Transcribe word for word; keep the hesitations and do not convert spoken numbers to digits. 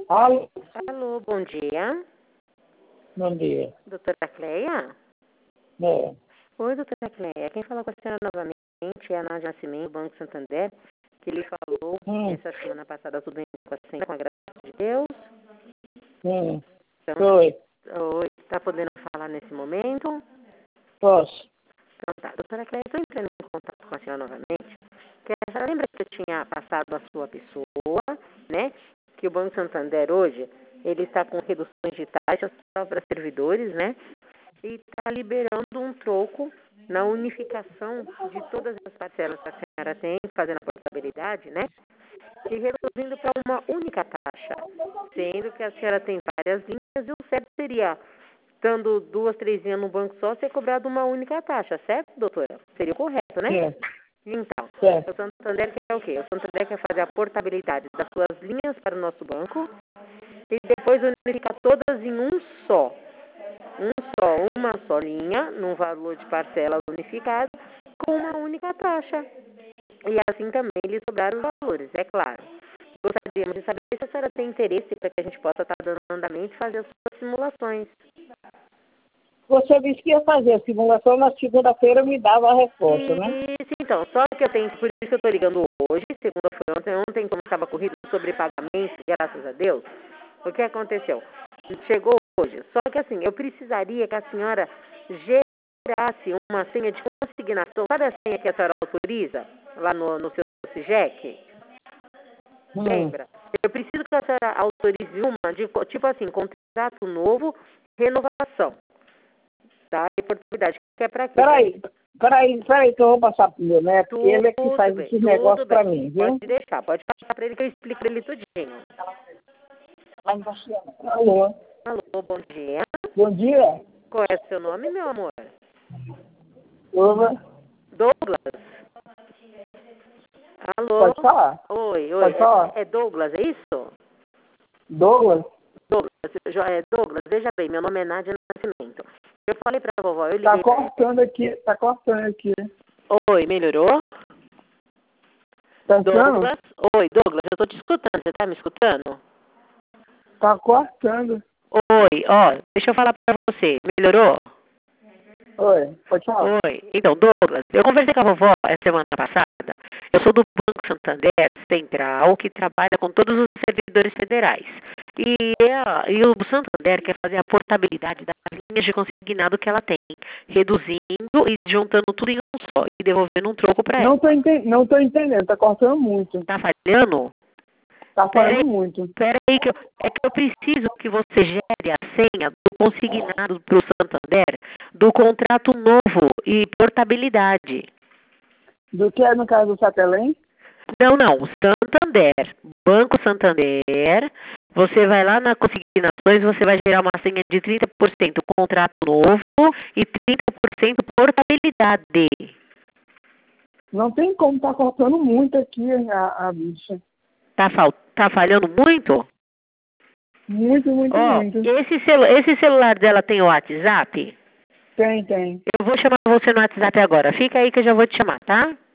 Alô? Alô, bom dia. Bom dia. Doutora Cleia? É. Oi, doutora Cleia. Quem fala com a senhora novamente é a Nádia Nascimento, do Banco Santander, que lhe falou Hum, essa semana passada tudo bem com a senhora, com a graça de Deus. hum. Então, Oi, oi, está podendo falar nesse momento? posso? Então tá. Doutora Cleia, estou entrando em contato com a senhora novamente. Que a senhora lembra que eu tinha passado a sua pessoa, né? Que o Banco Santander hoje, ele está com reduções de taxas só para servidores, né? E está liberando um troco na unificação de todas as parcelas que a senhora tem, fazendo a portabilidade, né? E reduzindo para uma única taxa, sendo que a senhora tem várias linhas e o certo seria, estando duas, três linhas no banco só, ser cobrado uma única taxa, certo, doutora? Seria o correto, né? Certo, Então, certo. o Santander quer o quê? O Santander quer fazer a portabilidade das suas linhas para o nosso banco e depois unificar todas em um só. Um só, uma só linha, num valor de parcela unificado, com uma única taxa. E assim também eles sobraram os valores, é claro. Gostaríamos de saber se a senhora tem interesse para que a gente possa estar dando andamento e fazer as suas simulações. Você disse que ia fazer a simulação na segunda-feira, me dava a resposta, né? Isso, então, só que eu tenho, por isso que eu estou ligando hoje, segunda foi ontem, ontem como estava corrido sobre pagamento, graças a Deus, o que aconteceu? Chegou hoje, só que assim, eu precisaria que a senhora gerasse uma senha de consignação, sabe a senha que a senhora autoriza lá no, no seu CIGEC? Hum. Lembra? Eu preciso que a senhora autorize uma, de, tipo assim, contrato novo, renovação, tá? E portabilidade, que é para quê? Peraí, peraí, peraí, que eu vou passar pro meu neto, Tudo que ele é que faz bem, esses tudo negócios bem. pra mim, viu? Pode deixar, pode passar para ele que eu explico para ele tudinho. Alô? Alô, bom dia. Bom dia. Qual é o seu nome, meu amor? Ova. Douglas. Alô? Pode falar? Oi, oi. Pode falar? É, é Douglas, é isso? Douglas? Douglas, jo- é Douglas, veja bem, meu nome é Nádia Nascimento. Eu falei pra vovó, eu Tá liguei... cortando aqui, tá cortando aqui. Oi, melhorou? Tá escutando? Douglas? Oi, Douglas, eu tô te escutando, você tá me escutando? Tá cortando. Oi, ó, deixa eu falar pra você, melhorou? Oi, pode falar. Oi, então, Douglas, eu conversei com a vovó a semana passada, eu sou do Banco Santander Central, que trabalha com todos os servidores federais. E, a, e o Santander quer fazer a portabilidade das linhas de consignado que ela tem, reduzindo e juntando tudo em um só e devolvendo um troco para ela. Não tô, enten não tô entendendo, tá cortando muito. Tá falhando? Tá Peraí, falando muito. peraí que eu, é que eu preciso que você gere a senha do consignado para o Santander do contrato novo e portabilidade. Do que é no caso do Satelém? Não, não, Santander, Banco Santander, você vai lá na consignações, você vai gerar uma senha de trinta por cento contrato novo e trinta por cento portabilidade. Não tem como, tá cortando muito aqui a, a bicha. Tá, fal, tá falhando muito? Muito, muito, Ó, muito. esse, celu, esse celular dela tem o WhatsApp? Tem, tem. Eu vou chamar você no WhatsApp agora. Fica aí que eu já vou te chamar, tá?